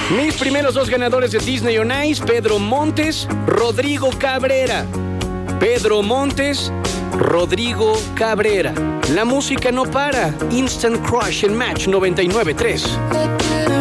Mis primeros dos ganadores de Disney on Ice, Pedro Montes, Rodrigo Cabrera. Pedro Montes, Rodrigo Cabrera. La música no para. Instant Crush en Match 99.3.